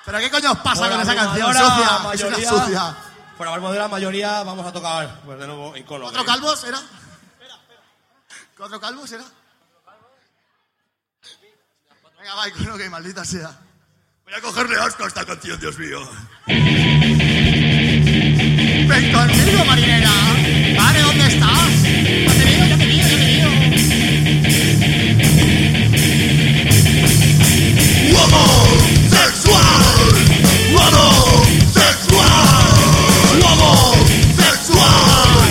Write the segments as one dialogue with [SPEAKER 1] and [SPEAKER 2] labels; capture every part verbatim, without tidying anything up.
[SPEAKER 1] ¿Pero qué coño os pasa
[SPEAKER 2] Por
[SPEAKER 1] con esa canción
[SPEAKER 2] abrumadora
[SPEAKER 1] sucia?
[SPEAKER 2] mayoría,
[SPEAKER 1] Es una sucia.
[SPEAKER 2] Por la de la mayoría vamos a tocar, pues de nuevo, Icono.
[SPEAKER 1] ¿Cuatro calvos era? ¿Cuatro calvos era? Venga, va, Icono, que maldita sea.
[SPEAKER 3] Voy a cogerle asco a esta canción, Dios mío.
[SPEAKER 1] Ven conmigo, marinera. Vale, ¿dónde estás? Ya te veo, ya te veo, ya te veo.
[SPEAKER 3] ¡Homosexual! ¡Homosexual! ¡Homosexual!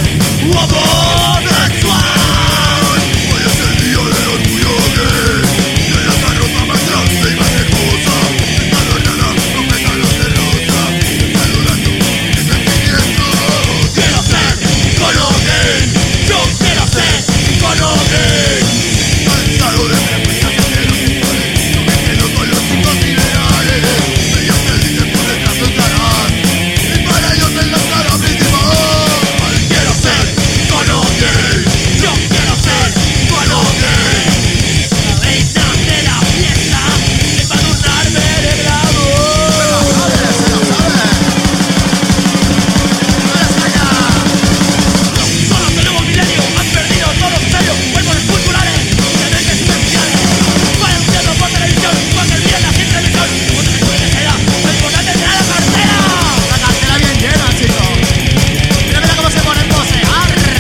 [SPEAKER 3] ¡Homosexual! Hoy es el día del orgullo gay. Y ella está ropa más grande y más hermosa. Está adornada con pétalos de rosa. Saludando mis sentimientos. Quiero ser icono gay. Yo quiero ser icono gay. Cansado de prejuicios heterosexuales. No me quedo con los chicos liberales. Ellos te dicen por detrás de un canal. Y para ellos es la cara principal. Quiero ser icono gay. Yo quiero ser icono gay. La reina de la fiesta es para adornarme de bravo. Solo tenemos milenio, han perdido todo serio. Cuerpos esculturales, mentes especiales. Para el cielo por televisión, porque el bien la sin televisión. Cuando me puede ser, lo importante será la cartera.
[SPEAKER 1] La cartera bien llena, chicos. Mira, mira cómo se pone en pose. ¡Arr!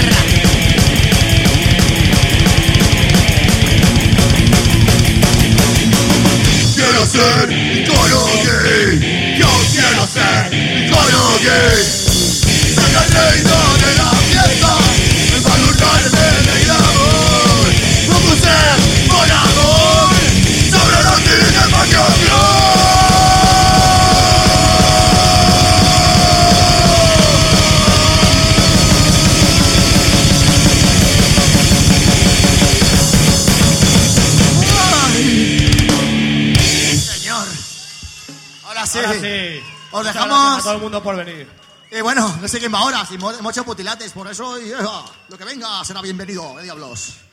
[SPEAKER 3] Quiero ser icono gay. Yo quiero ser icono gay. Soy el reino de la fiesta. Es para adornarme de glamour. Como ser por amor. Sobre los niños más que
[SPEAKER 1] Señor. Ahora sí.
[SPEAKER 2] Ahora sí.
[SPEAKER 1] Os
[SPEAKER 2] Muchas
[SPEAKER 1] dejamos.
[SPEAKER 2] gracias a todo el mundo por venir.
[SPEAKER 1] Y bueno, no sé quién va ahora. Si hemos hecho putilates, por eso y, eh, lo que venga será bienvenido. ¿Qué diablos?